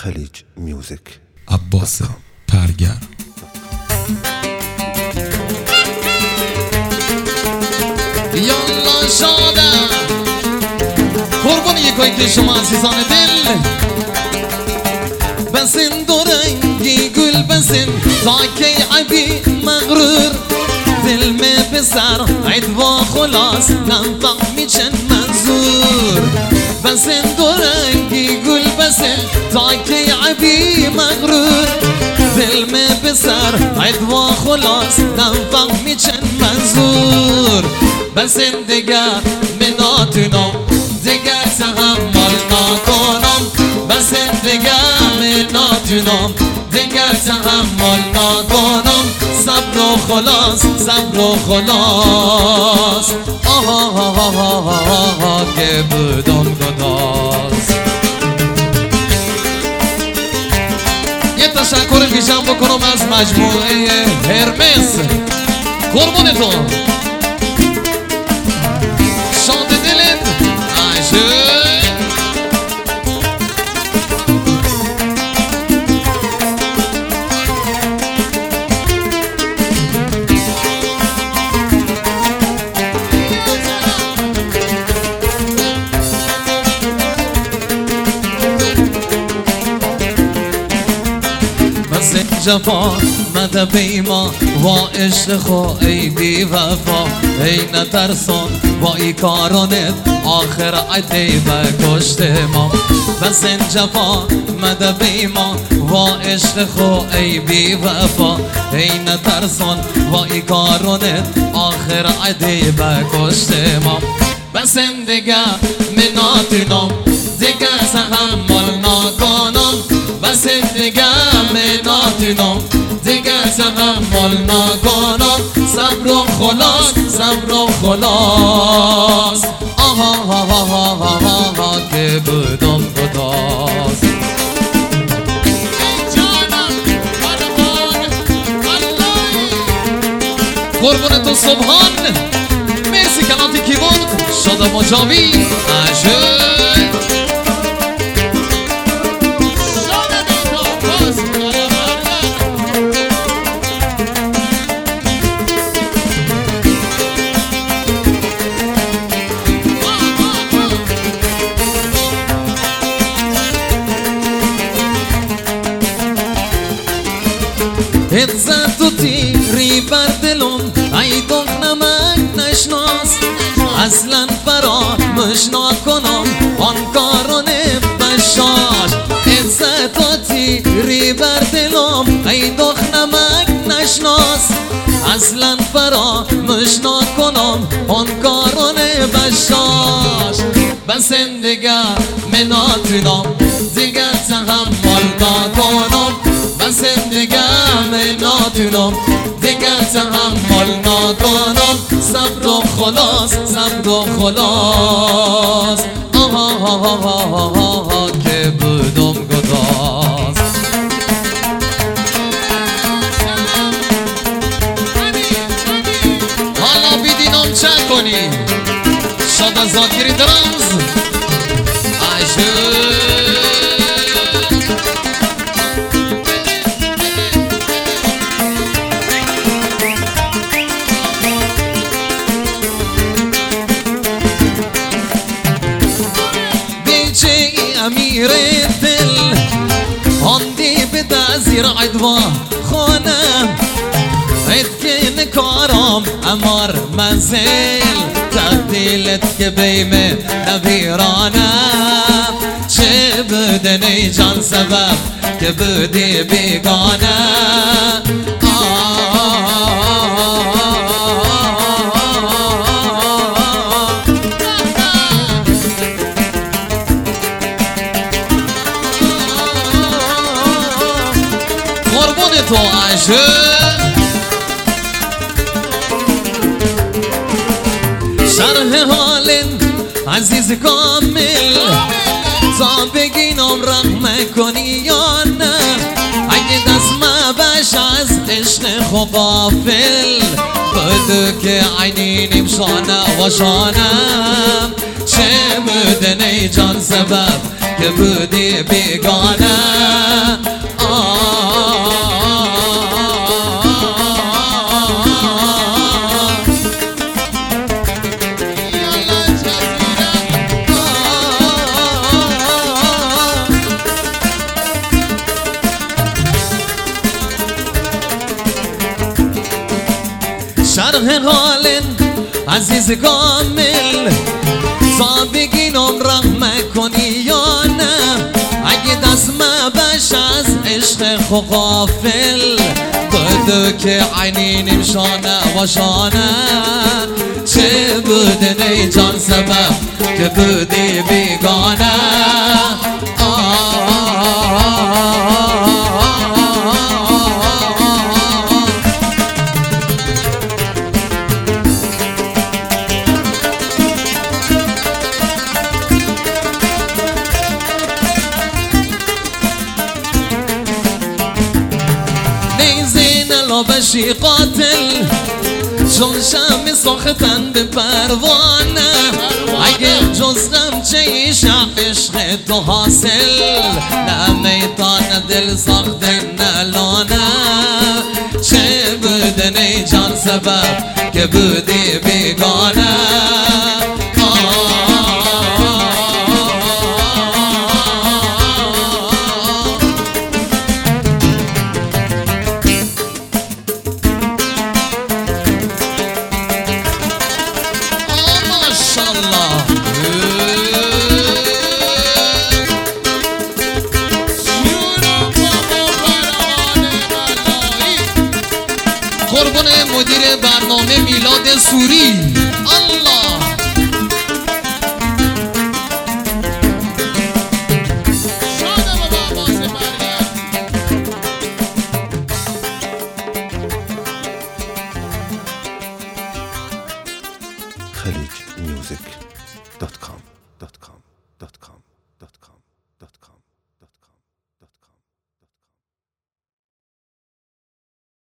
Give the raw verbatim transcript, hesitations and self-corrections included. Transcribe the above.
خلیج میوزیک. عباس پرگر. یالا شادم قربان یکایی که شما عزیزان دل بسن دو رنگی گل بسن تا کی عبی مغرور دل می بسر عید و خلاص ننطق میچن منظور بسن دو رنگی گل بسن تا کی عبی مغرور دل می بسر عید و خلاص ننطق میچن منظور بسن دیگر مناتونم دیگر تحمل نکنم بسن دیگر مناتونم دیگر تحمل نکنم صبر و خلاص صبر و خلاص آها آها آها آها که بودم گداز. یه تشکر ویژن بکنم از مجموعه هرمس قربونتون شاد دلت عجب جفا مده بیما و عشق خو ای بی وفا ای نترسان و ای کارانت آخر عدی بکشت ما بس این جفا مده بیما و عشق خو ای بی وفا ای نترسان و ای کارانت آخر عدی بکشت ما بس این دیگه مناتونم دیگه تحمل نکنم بس این دیگه مناتونم دیگه تحمل نکنم صبر و خلاص صبر و خلاص آها آها آها آها که بودم گداز. قربون تو صبحان مرسی کلانتی کی بود شده مجاوی عجب عزت و تیری بر دلم ای دخ نمک نشناس اصلا فراموش نکنم آن کاران بشاش عزت و تیری بر دلم ای دخ نمک نشناس اصلا فراموش نکنم آن کاران بشاش بس این دیگر مناتونم دیگر تحمل نکنم بس این دیگر مناتونم دیگر تحمل نکنم صبر و خلاص صبر و خلاص آها آها آها آها که بودم گداز. حالا بیدینم چه کنی شاد زاکری درمز عجب امیر دل هندی بده زیر عدوا خانم عید که نکارم امار منزل تقدیلت که بیم نویرانم چه بدنی جان سبب که بودی بیگانه تو عجب شرح حال عزیز کامل تا بگینم رحم کنی یا نه اگه دست مبش از عشق خو غافل بدو که عینی نیم شانه و شانم چه بدنی جان سبب که بودی بیگانه شرح حال عزیز کامل تا بگین عمرم کنی یا نه اگه دست مبش از عشق خو غافل بدو که عینی نمشانه و شانه چه بودن ای جان سبب که بودی بیگانه بشی قاتل چون شم ساختن به پروانه اگه جز غم چیش عشق تو حاصل نه میدان دل ساخت نه لانه چه بودن ای جان سبب که بودی بیگانه قربان مدیر برنامه میلاد سوری الله شاد بابا واسه برگرد خلیج میوزیک دات کام